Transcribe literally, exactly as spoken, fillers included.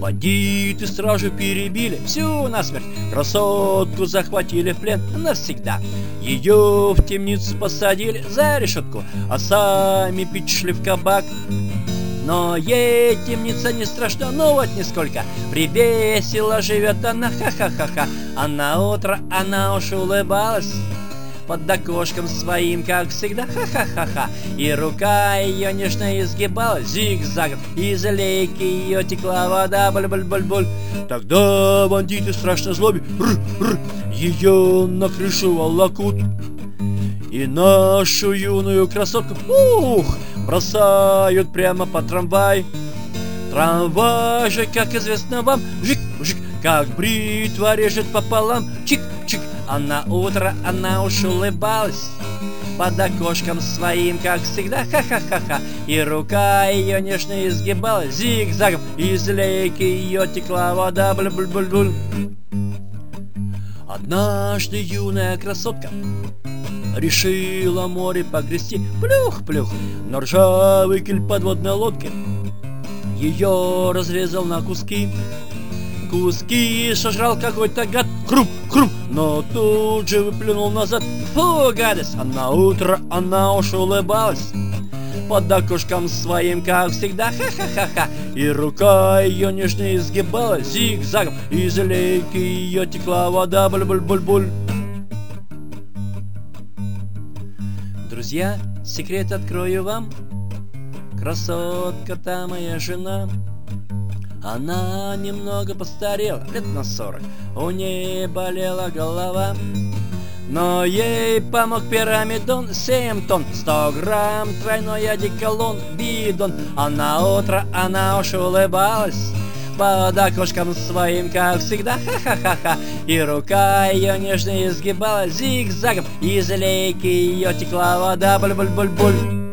Бандиты сразу перебили всю насмерть, красотку захватили в плен навсегда. Ее в темницу посадили за решетку, а сами пить шли в кабак. Но ей темница не страшна, ну вот нисколько. Привесело живет она, ха-ха-ха-ха. А на утро она уж улыбалась под окошком своим, как всегда, ха-ха-ха-ха. И рука ее нежно изгибалась зигзагом, из лейки ее текла вода, буль-буль-буль-буль. Тогда бандиты страшно злобе ее на крышу волокут. И нашу юную красотку, ух, бросают прямо под трамвай. Трамвай же, как известно вам, жик-жик, как бритва режет пополам, чик-чик. А на утро она уж улыбалась под окошком своим, как всегда, ха-ха-ха-ха. И рука ее нежно изгибалась зигзагом, из лейки ее текла вода, буль-буль-буль-буль. Однажды юная красотка решила море погрести, плюх-плюх, но ржавый киль подводной лодки ее разрезал на куски. Куски сожрал какой-то гад, хруп-хруп, но тут же выплюнул назад. Фу, гадость! А на утро она уж улыбалась под окошком своим, как всегда, ха-ха-ха-ха. И рука ее нежно изгибалась зигзагом, из лейки ее текла вода, буль-буль-буль-буль. Друзья, секрет открою вам. Красотка та моя жена. Она немного постарела, лет на сорок. У ней болела голова, но ей помог пирамидон. Семь тонн, сто грамм, тройной одеколон, бидон. А на утро она уж улыбалась под окошком своим, как всегда, ха-ха-ха-ха. И рука ее нежно изгибалась зигзагом, из лейки ее текла вода, буль-буль-буль-буль.